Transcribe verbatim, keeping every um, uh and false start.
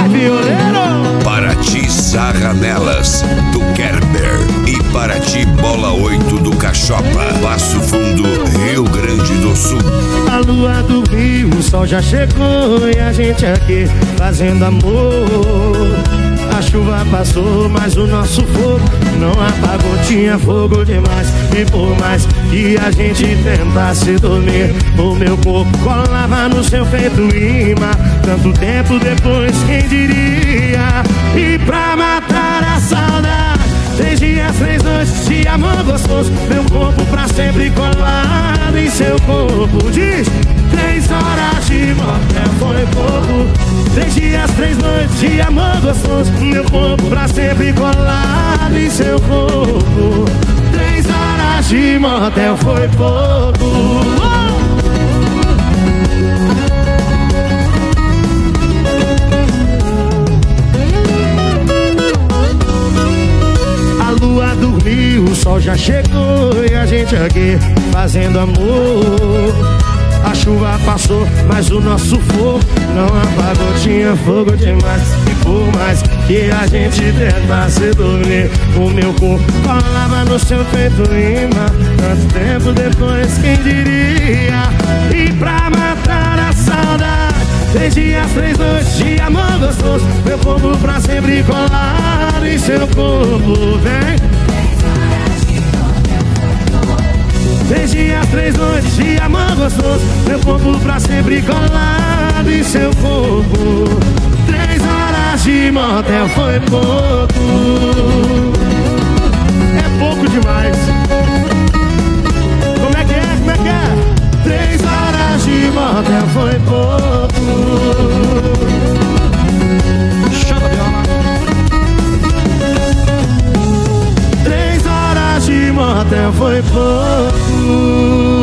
violeiro! Paraty Sarra Nelas, do Kerber. E Paraty Bola oito, do Cachopa. Passo Fundo, Rio Grande do Sul. A lua dormiu, o sol já chegou e a gente aqui fazendo amor. A chuva passou, mas o nosso fogo não apagou. Tinha fogo demais e por mais que a gente tentasse dormir, o meu corpo colava no seu feito imã. Tanto tempo depois, quem diria? E pra matar a saudade, três dias, três noites de amor gostoso, meu corpo pra sempre colado em seu corpo. Diz, três horas de motel foi pouco. Três dias, três noites de amor gostoso, meu corpo pra sempre colado em seu corpo. Três horas de motel foi pouco. A lua dormiu, o sol já chegou e a gente aqui fazendo amor. A chuva passou, mas o nosso fogo não apagou. Tinha fogo demais e por mais que a gente tentasse dormir, o meu corpo colava no seu peito imã. Tanto tempo depois, quem diria? E pra matar a saudade, três dias, três noites de amor gostoso, meu corpo pra sempre colado em seu corpo. Vem! Três dias, três noites de amor gostoso, meu corpo pra sempre colado em seu corpo. Três horas de motel foi pouco. É pouco demais. Como é que é? Como é que é? Três horas de motel foi pouco. Chama a viola. Três horas de motel foi pouco.